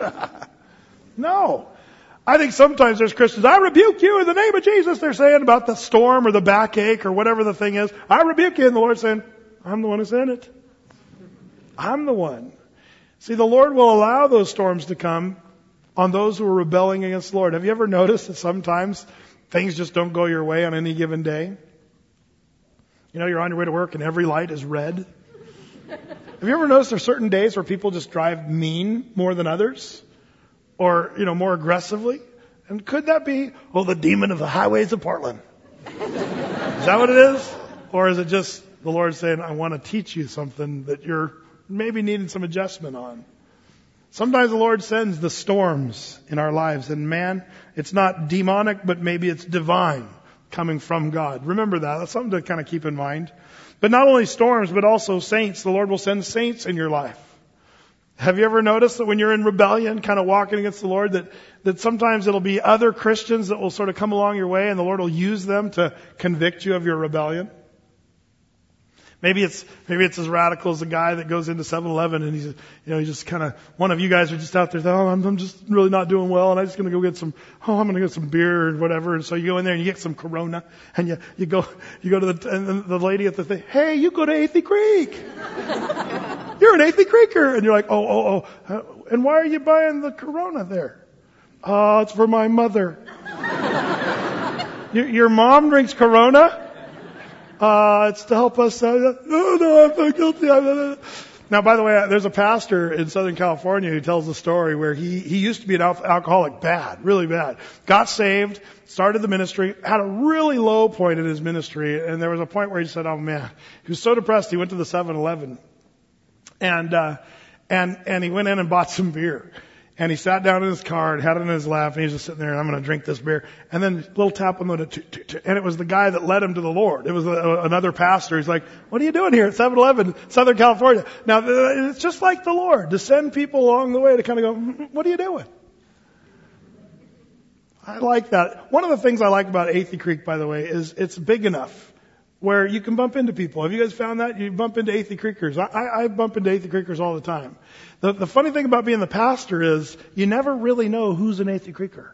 No. I think sometimes there's Christians, I rebuke you in the name of Jesus. They're saying about the storm or the backache or whatever the thing is. I rebuke you. And the Lord's saying, I'm the one who sent it. I'm the one. See, the Lord will allow those storms to come on those who are rebelling against the Lord. Have you ever noticed that sometimes things just don't go your way on any given day? You're on your way to work and every light is red. Have you ever noticed there's certain days where people just drive mean more than others? Or, more aggressively? And could that be, the demon of the highways of Portland? Is that what it is? Or is it just the Lord saying, I want to teach you something that you're maybe needing some adjustment on? Sometimes the Lord sends the storms in our lives. And man, it's not demonic, but maybe it's divine, coming from God. Remember that. That's something to kind of keep in mind. But not only storms, but also saints. The Lord will send saints in your life. Have you ever noticed that when you're in rebellion, kind of walking against the Lord, that sometimes it'll be other Christians that will sort of come along your way, and the Lord will use them to convict you of your rebellion? Maybe it's as radical as a guy that goes into 7-Eleven and he's just kind of, one of you guys are just out there, I'm just really not doing well, and I'm just going to go get I'm going to get some beer or whatever. And so you go in there and you get some Corona, and you go to the lady at the thing, hey, you go to Athey Creek. You're an Athey Creeker. And you're like, and why are you buying the Corona there? It's for my mother. Your mom drinks Corona? It's to help us. No, I'm not guilty. Now, by the way, there's a pastor in Southern California who tells the story where he used to be an alcoholic, bad, really bad. Got saved, started the ministry, had a really low point in his ministry, and there was a point where he said, oh man, he was so depressed he went to the 7-Eleven. And he went in and bought some beer. And he sat down in his car and had it in his lap, and he was just sitting there, and I'm going to drink this beer. And then a little tap on the window, and it was the guy that led him to the Lord. It was another pastor. He's like, what are you doing here at 7-Eleven, Southern California? Now, it's just like the Lord, to send people along the way to kind of go, what are you doing? I like that. One of the things I like about Athey Creek, by the way, is it's big enough where you can bump into people. Have you guys found that? You bump into Athey Creekers. I bump into Athey Creekers all the time. The funny thing about being the pastor is you never really know who's an Athey Creeker.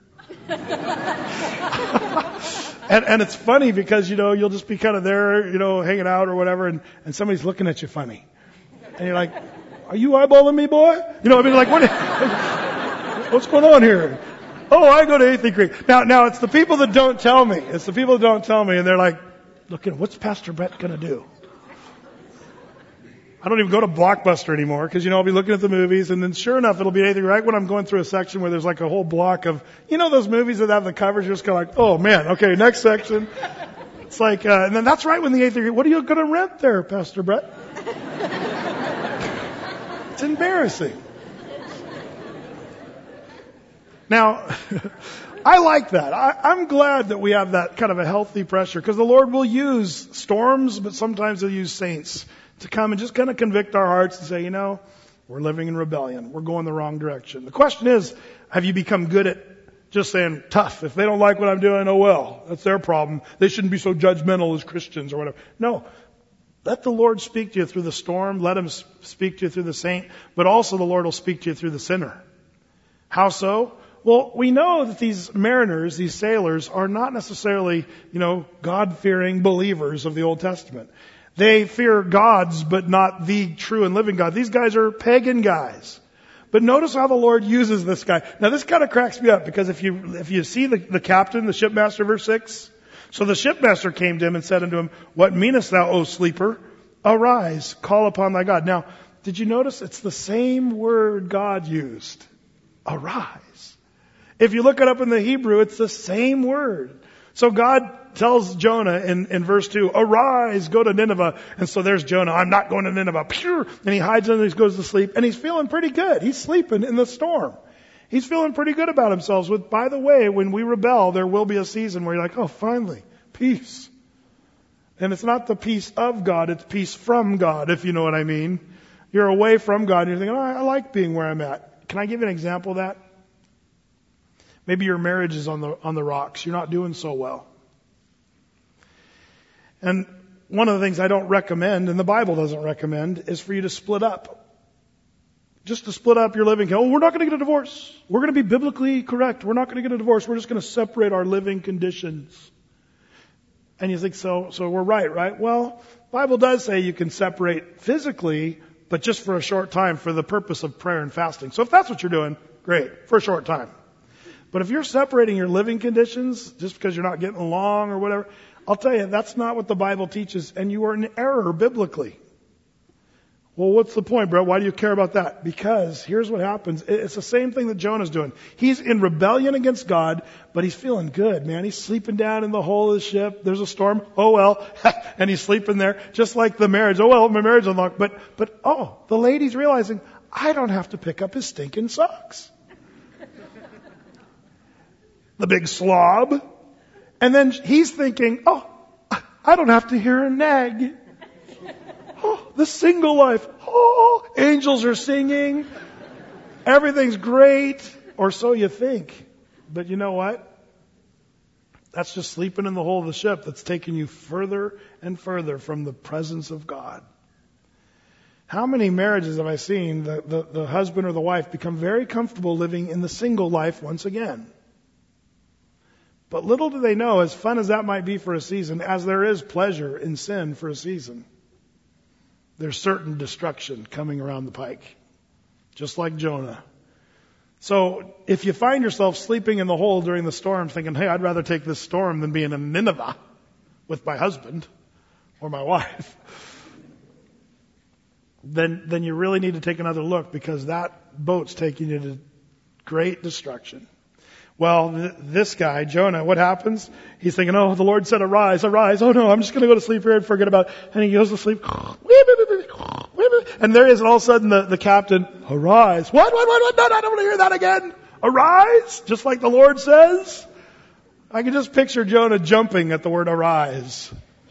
and it's funny because, you'll just be kind of there, hanging out or whatever, and somebody's looking at you funny. And you're like, are you eyeballing me, boy? What's going on here? Oh, I go to Athey Creek. Now it's the people that don't tell me. It's the people that don't tell me, and they're like, look, what's Pastor Brett going to do? I don't even go to Blockbuster anymore because, I'll be looking at the movies, and then sure enough, it'll be anything right when I'm going through a section where there's like a whole block of, those movies that have the covers, you're just kind of like, oh man, okay, next section. It's like, and then that's right when the Athey, what are you going to rent there, Pastor Brett? It's embarrassing. Now, I like that. I'm glad that we have that kind of a healthy pressure because the Lord will use storms, but sometimes He'll use saints to come and just kind of convict our hearts and say, we're living in rebellion. We're going the wrong direction. The question is, have you become good at just saying, tough. If they don't like what I'm doing, oh well, that's their problem. They shouldn't be so judgmental as Christians or whatever. No. Let the Lord speak to you through the storm. Let Him speak to you through the saint. But also the Lord will speak to you through the sinner. How so? Well, we know that these mariners, these sailors, are not necessarily, God-fearing believers of the Old Testament. They fear gods, but not the true and living God. These guys are pagan guys. But notice how the Lord uses this guy. Now, this kind of cracks me up, because if you see the captain, the shipmaster, verse 6. So the shipmaster came to him and said unto him, What meanest thou, O sleeper? Arise, call upon thy God. Now, did you notice it's the same word God used? Arise. If you look it up in the Hebrew, it's the same word. So God tells Jonah in verse 2, arise, go to Nineveh. And so there's Jonah. I'm not going to Nineveh. And he hides under, he goes to sleep. And he's feeling pretty good. He's sleeping in the storm. He's feeling pretty good about himself. By the way, when we rebel, there will be a season where you're like, oh, finally, peace. And it's not the peace of God, it's peace from God, if you know what I mean. You're away from God and you're thinking, I like being where I'm at. Can I give you an example of that? Maybe your marriage is on the rocks. You're not doing so well. And one of the things I don't recommend, and the Bible doesn't recommend, is for you to split up. Just to split up your living. Oh, we're not going to get a divorce. We're going to be biblically correct. We're not going to get a divorce. We're just going to separate our living conditions. And you think, so we're right? Well, the Bible does say you can separate physically, but just for a short time for the purpose of prayer and fasting. So if that's what you're doing, great, for a short time. But if you're separating your living conditions just because you're not getting along or whatever, I'll tell you, that's not what the Bible teaches, and you are in error biblically. Well, what's the point, bro? Why do you care about that? Because here's what happens. It's the same thing that Jonah's doing. He's in rebellion against God, but he's feeling good, man. He's sleeping down in the hull of the ship. There's a storm. Oh, well. And he's sleeping there, just like the marriage. Oh, well, my marriage is unlocked. But, the lady's realizing, I don't have to pick up his stinking socks. The big slob. And then he's thinking, oh, I don't have to hear her nag. Oh, the single life. Oh, angels are singing. Everything's great. Or so you think. But you know what? That's just sleeping in the hull of the ship that's taking you further and further from the presence of God. How many marriages have I seen the husband or the wife become very comfortable living in the single life once again? But little do they know, as fun as that might be for a season, as there is pleasure in sin for a season, there's certain destruction coming around the pike. Just like Jonah. So if you find yourself sleeping in the hole during the storm thinking, hey, I'd rather take this storm than be in Nineveh with my husband, or my wife, then you really need to take another look, because that boat's taking you to great destruction. Well, this guy, Jonah, what happens? He's thinking, oh, the Lord said, arise, arise. Oh no, I'm just going to go to sleep here and forget about it. And he goes to sleep. And there he is, and all of a sudden the captain, arise. What? No, I don't want to hear that again. Arise? Just like the Lord says? I can just picture Jonah jumping at the word arise.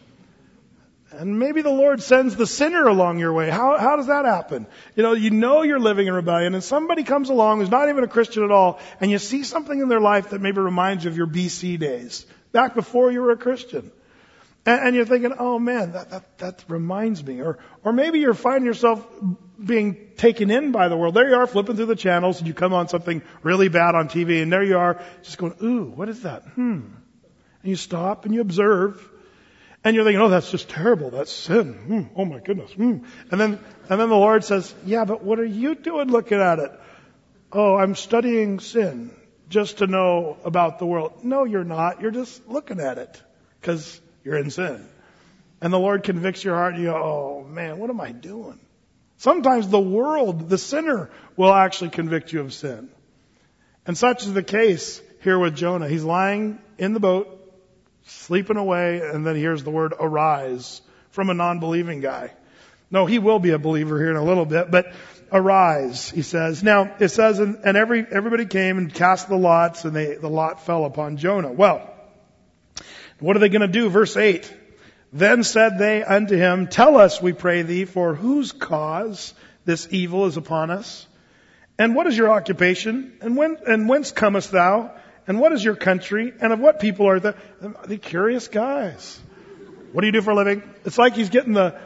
And maybe the Lord sends the sinner along your way. How does that happen? You know you're living in rebellion, and somebody comes along who's not even a Christian at all, and you see something in their life that maybe reminds you of your BC days, back before you were a Christian. And you're thinking, oh man, that reminds me. Or maybe you're finding yourself being taken in by the world. There you are, flipping through the channels, and you come on something really bad on TV, and there you are, just going, ooh, what is that? And you stop and you observe. And you're thinking, oh, that's just terrible. That's sin. Oh my goodness. And then the Lord says, yeah, but what are you doing looking at it? Oh, I'm studying sin just to know about the world. No, you're not. You're just looking at it because you're in sin. And the Lord convicts your heart, and you go, oh man, what am I doing? Sometimes the world, the sinner, will actually convict you of sin. And such is the case here with Jonah. He's lying in the boat, sleeping away, and then here's the word arise from a non-believing guy. No, he will be a believer here in a little bit, but arise, he says. Now, it says, and everybody came and cast the lots, and the lot fell upon Jonah. Well, what are they going to do? Verse 8. Then said they unto him, tell us, we pray thee, for whose cause this evil is upon us? And what is your occupation? And whence comest thou? And what is your country? And of what people are the curious guys? What do you do for a living? It's like he's getting the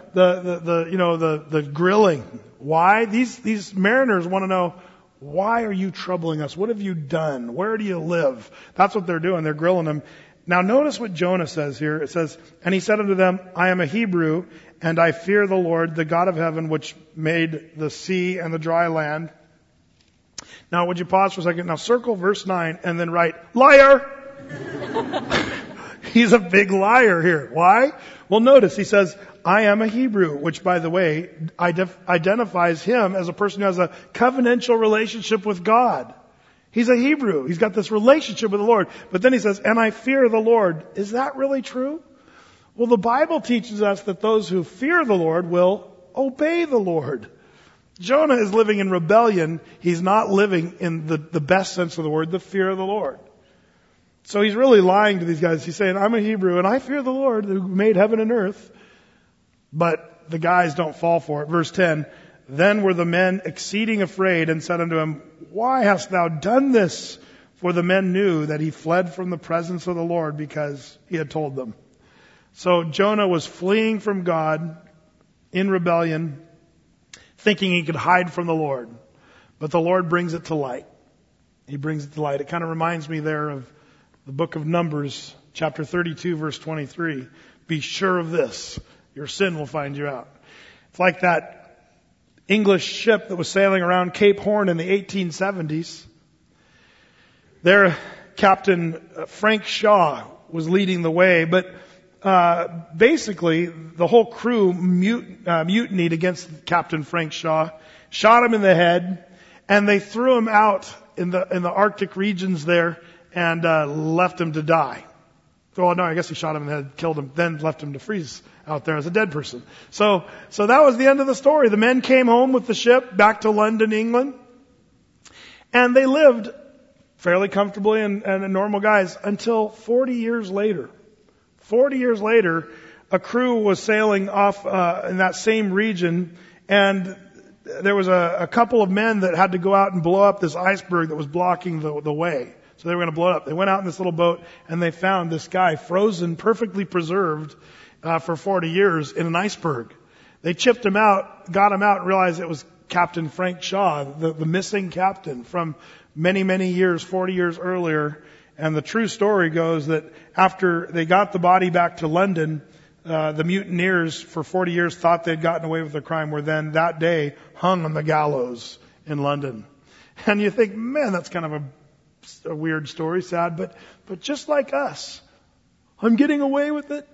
grilling. Why? These mariners want to know, why are you troubling us? What have you done? Where do you live? That's what they're doing. They're grilling him. Now notice what Jonah says here. It says, and he said unto them, I am a Hebrew, and I fear the Lord, the God of heaven, which made the sea and the dry land. Now, would you pause for a second? Now, circle verse 9 and then write, liar! He's a big liar here. Why? Well, notice he says, I am a Hebrew, which, by the way, identifies him as a person who has a covenantal relationship with God. He's a Hebrew. He's got this relationship with the Lord. But then he says, and I fear the Lord. Is that really true? Well, the Bible teaches us that those who fear the Lord will obey the Lord. Jonah is living in rebellion. He's not living in the best sense of the word, the fear of the Lord. So he's really lying to these guys. He's saying, I'm a Hebrew and I fear the Lord who made heaven and earth. But the guys don't fall for it. Verse 10, then were the men exceeding afraid and said unto him, why hast thou done this? For the men knew that he fled from the presence of the Lord because he had told them. So Jonah was fleeing from God in rebellion, thinking he could hide from the Lord. But the Lord brings it to light. He brings it to light. It kind of reminds me there of the book of Numbers, chapter 32, verse 23. Be sure of this. Your sin will find you out. It's like that English ship that was sailing around Cape Horn in the 1870s. There, Captain Frank Shaw was leading the way, but basically, the whole crew mutinied against Captain Frank Shaw, shot him in the head, and they threw him out in the Arctic regions there and left him to die. Well, no, I guess he shot him in the head, killed him, then left him to freeze out there as a dead person. So that was the end of the story. The men came home with the ship back to London, England, and they lived fairly comfortably and normal guys until 40 years later. 40 years later, a crew was sailing off in that same region, and there was a couple of men that had to go out and blow up this iceberg that was blocking the way. So they were going to blow it up. They went out in this little boat, and they found this guy frozen, perfectly preserved for 40 years in an iceberg. They chipped him out, got him out, and realized it was Captain Frank Shaw, the missing captain from many, many years, 40 years earlier. And the true story goes that after they got the body back to London, the mutineers for 40 years thought they'd gotten away with the crime, were then that day hung on the gallows in London. And you think, man, that's kind of a weird story, sad, but just like us, I'm getting away with it.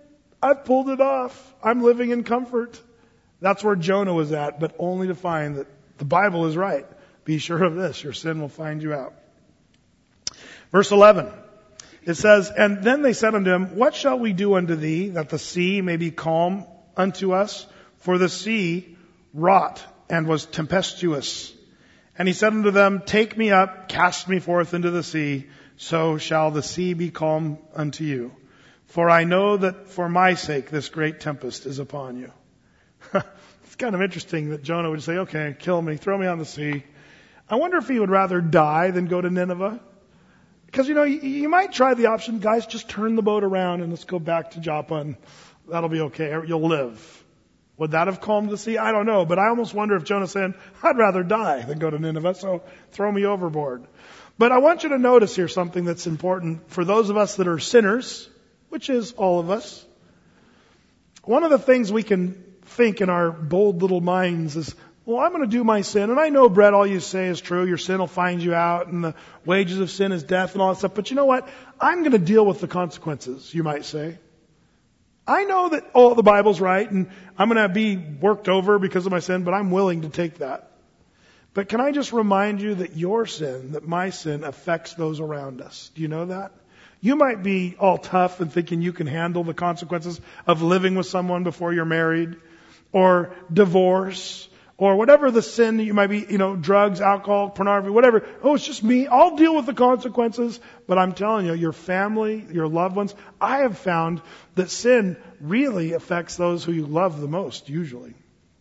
I've pulled it off. I'm living in comfort. That's where Jonah was at, but only to find that the Bible is right. Be sure of this, your sin will find you out. Verse 11, it says, and then they said unto him, what shall we do unto thee, that the sea may be calm unto us? For the sea wrought and was tempestuous. And he said unto them, take me up, cast me forth into the sea, so shall the sea be calm unto you. For I know that for my sake this great tempest is upon you. It's kind of interesting that Jonah would say, okay, kill me, throw me on the sea. I wonder if he would rather die than go to Nineveh. Because, you might try the option, guys, just turn the boat around and let's go back to Joppa and that'll be okay. You'll live. Would that have calmed the sea? I don't know. But I almost wonder if Jonah's saying, I'd rather die than go to Nineveh, so throw me overboard. But I want you to notice here something that's important for those of us that are sinners, which is all of us. One of the things we can think in our bold little minds is, well, I'm going to do my sin. And I know, Brett, all you say is true. Your sin will find you out and the wages of sin is death and all that stuff. But you know what? I'm going to deal with the consequences, you might say. I know that, the Bible's right and I'm going to be worked over because of my sin, but I'm willing to take that. But can I just remind you that your sin, that my sin affects those around us? Do you know that? You might be all tough and thinking you can handle the consequences of living with someone before you're married, or divorce, or whatever the sin that you might be, drugs, alcohol, pornography, whatever. Oh, it's just me. I'll deal with the consequences. But I'm telling you, your family, your loved ones, I have found that sin really affects those who you love the most, usually.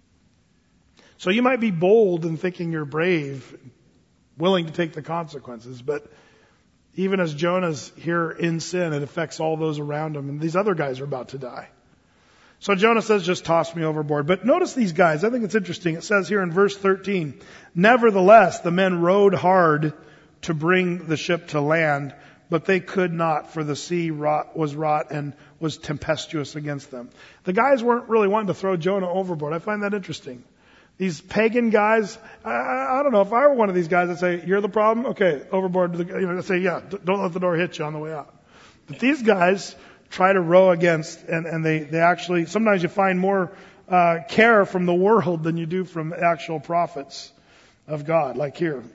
So you might be bold in thinking you're brave, willing to take the consequences, but even as Jonah's here in sin, it affects all those around him, and these other guys are about to die. So Jonah says, just toss me overboard. But notice these guys. I think it's interesting. It says here in verse 13, nevertheless, the men rowed hard to bring the ship to land, but they could not, for the sea was wrought and was tempestuous against them. The guys weren't really wanting to throw Jonah overboard. I find that interesting. These pagan guys, I don't know, if I were one of these guys, I'd say, you're the problem? Okay, overboard. I'd say, yeah, don't let the door hit you on the way out. But these guys try to row against, and they actually, sometimes you find more care from the world than you do from actual prophets of God, like here.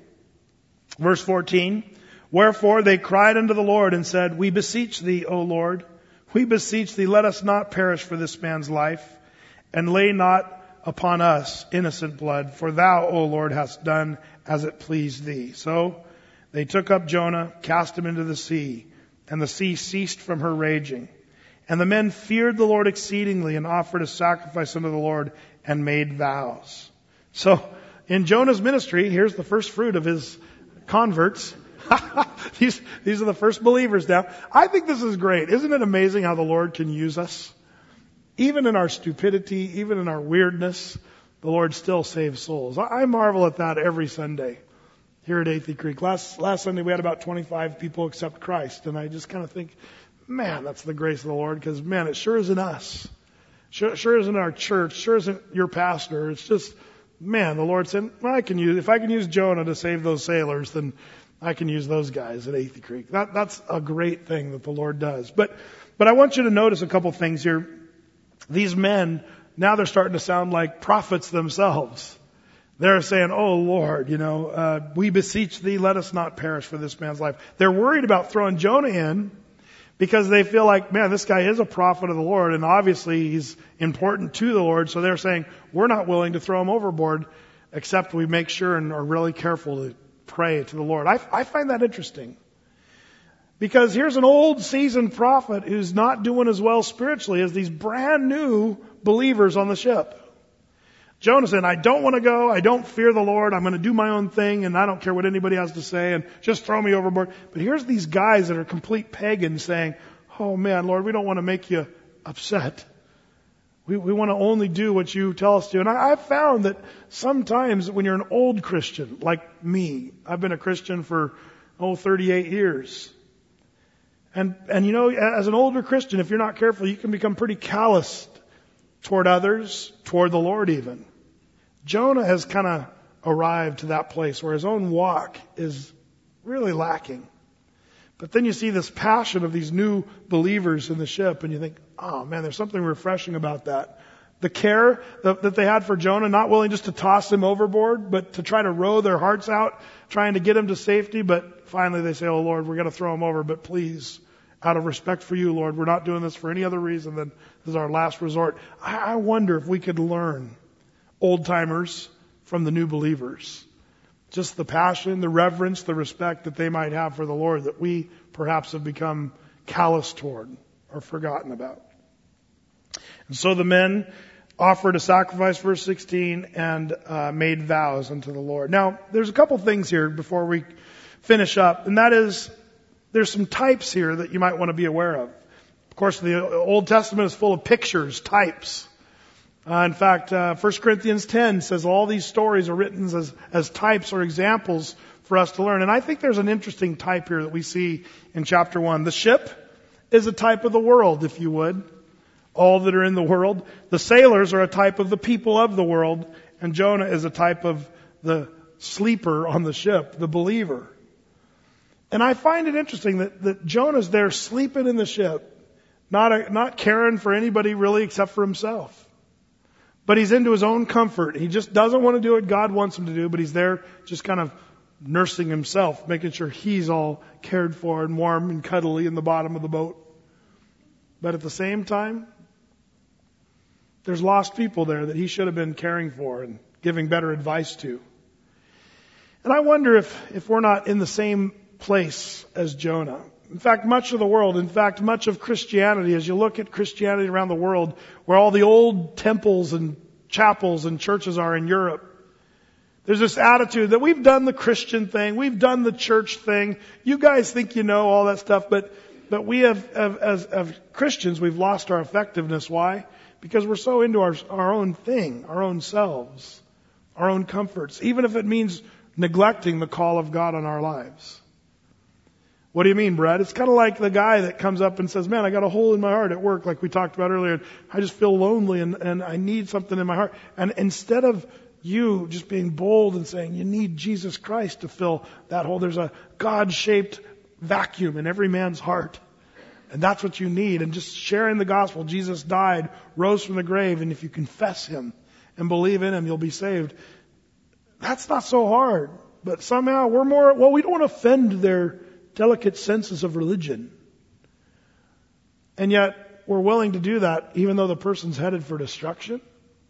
Verse 14, wherefore they cried unto the Lord and said, we beseech thee, O Lord, we beseech thee, let us not perish for this man's life, and lay not upon us innocent blood, for thou, O Lord, hast done as it pleased thee. So they took up Jonah, cast him into the sea, and the sea ceased from her raging. And the men feared the Lord exceedingly and offered a sacrifice unto the Lord and made vows. So in Jonah's ministry, here's the first fruit of his converts. These are the first believers now. I think this is great. Isn't it amazing how the Lord can use us? Even in our stupidity, even in our weirdness, the Lord still saves souls. I marvel at that every Sunday here at Athey Creek. Last Sunday we had about 25 people accept Christ, and I just kind of think, man, that's the grace of the Lord, because man, it sure isn't us. Sure isn't our church. Sure isn't your pastor. It's just, man, the Lord said, if I can use Jonah to save those sailors, then I can use those guys at Athey Creek. That's a great thing that the Lord does. But I want you to notice a couple things here. These men, now they're starting to sound like prophets themselves. They're saying, oh Lord, we beseech thee, let us not perish for this man's life. They're worried about throwing Jonah in because they feel like, man, this guy is a prophet of the Lord, and obviously he's important to the Lord. So they're saying, we're not willing to throw him overboard, except we make sure and are really careful to pray to the Lord. I find that interesting. Because here's an old seasoned prophet who's not doing as well spiritually as these brand new believers on the ship. Jonah said, I don't want to go. I don't fear the Lord. I'm going to do my own thing, and I don't care what anybody has to say, and just throw me overboard. But here's these guys that are complete pagans saying, oh man, Lord, we don't want to make you upset. We want to only do what you tell us to. And I've found that sometimes when you're an old Christian, like me, I've been a Christian for 38 years. And as an older Christian, if you're not careful, you can become pretty calloused toward others, toward the Lord even. Jonah has kind of arrived to that place where his own walk is really lacking. But then you see this passion of these new believers in the ship, and you think, oh man, there's something refreshing about that. The care that they had for Jonah, not willing just to toss him overboard, but to try to row their hearts out, trying to get him to safety. But finally they say, oh Lord, we're going to throw him over, but please, out of respect for you, Lord, we're not doing this for any other reason than this is our last resort. I wonder if we could learn, old timers, from the new believers. Just the passion, the reverence, the respect that they might have for the Lord that we perhaps have become callous toward or forgotten about. And so the men offered a sacrifice, verse 16, and made vows unto the Lord. Now, there's a couple things here before we finish up, and that is, there's some types here that you might want to be aware of. Of course, the Old Testament is full of pictures, types. In fact, 1 Corinthians 10 says all these stories are written as types or examples for us to learn. And I think there's an interesting type here that we see in chapter 1. The ship is a type of the world, if you would. All that are in the world. The sailors are a type of the people of the world. And Jonah is a type of the sleeper on the ship, the believer. And I find it interesting that Jonah's there sleeping in the ship, not caring for anybody really except for himself. But he's into his own comfort. He just doesn't want to do what God wants him to do, but he's there just kind of nursing himself, making sure he's all cared for and warm and cuddly in the bottom of the boat. But at the same time, there's lost people there that he should have been caring for and giving better advice to. And I wonder if we're not in the same place as Jonah. In fact, much of the world, much of Christianity, as you look at Christianity around the world, where all the old temples and chapels and churches are in Europe, there's this attitude that we've done the Christian thing, we've done the church thing, you guys think you know all that stuff, but we have, as Christians, we've lost our effectiveness. Why? Because we're so into our own thing, our own selves, our own comforts, even if it means neglecting the call of God on our lives. What do you mean, Brad? It's kind of like the guy that comes up and says, man, I got a hole in my heart at work, like we talked about earlier. I just feel lonely and I need something in my heart. And instead of you just being bold and saying you need Jesus Christ to fill that hole, there's a God-shaped vacuum in every man's heart. And that's what you need. And just sharing the gospel. Jesus died, rose from the grave, and if you confess Him and believe in Him, you'll be saved. That's not so hard. But somehow we don't want to offend their delicate senses of religion. And yet, we're willing to do that even though the person's headed for destruction.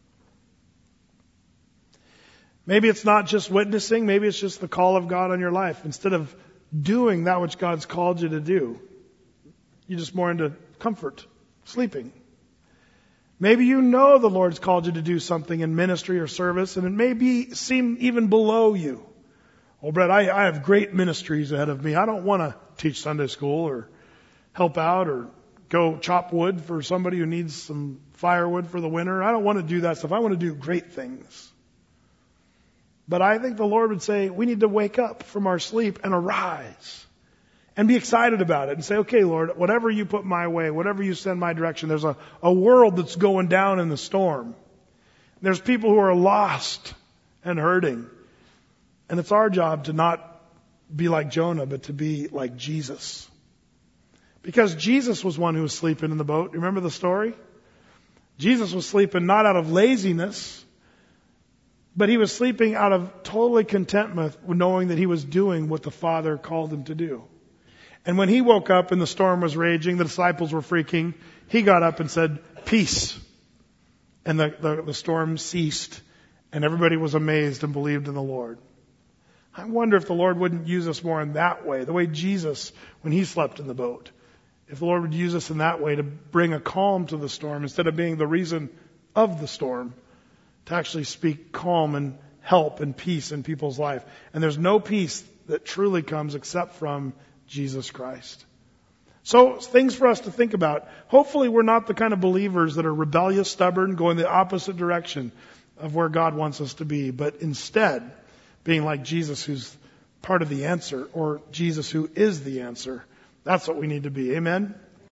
Maybe it's not just witnessing, maybe it's just the call of God on your life. Instead of doing that which God's called you to do, you're just more into comfort, sleeping. Maybe you know the Lord's called you to do something in ministry or service, and it may seem even below you. Oh, Brett, I have great ministries ahead of me. I don't want to teach Sunday school or help out or go chop wood for somebody who needs some firewood for the winter. I don't want to do that stuff. I want to do great things. But I think the Lord would say we need to wake up from our sleep and arise and be excited about it and say, okay, Lord, whatever you put my way, whatever you send my direction, there's a world that's going down in the storm. There's people who are lost and hurting. And it's our job to not be like Jonah, but to be like Jesus. Because Jesus was one who was sleeping in the boat. Remember the story? Jesus was sleeping not out of laziness, but he was sleeping out of totally contentment, knowing that he was doing what the Father called him to do. And when he woke up and the storm was raging, the disciples were freaking, he got up and said, peace. And the storm ceased, and everybody was amazed and believed in the Lord. I wonder if the Lord wouldn't use us more in that way, the way Jesus, when he slept in the boat, if the Lord would use us in that way to bring a calm to the storm instead of being the reason of the storm, to actually speak calm and help and peace in people's life. And there's no peace that truly comes except from Jesus Christ. So, things for us to think about. Hopefully we're not the kind of believers that are rebellious, stubborn, going the opposite direction of where God wants us to be, but instead being like Jesus, who's part of the answer, or Jesus who is the answer. That's what we need to be. Amen?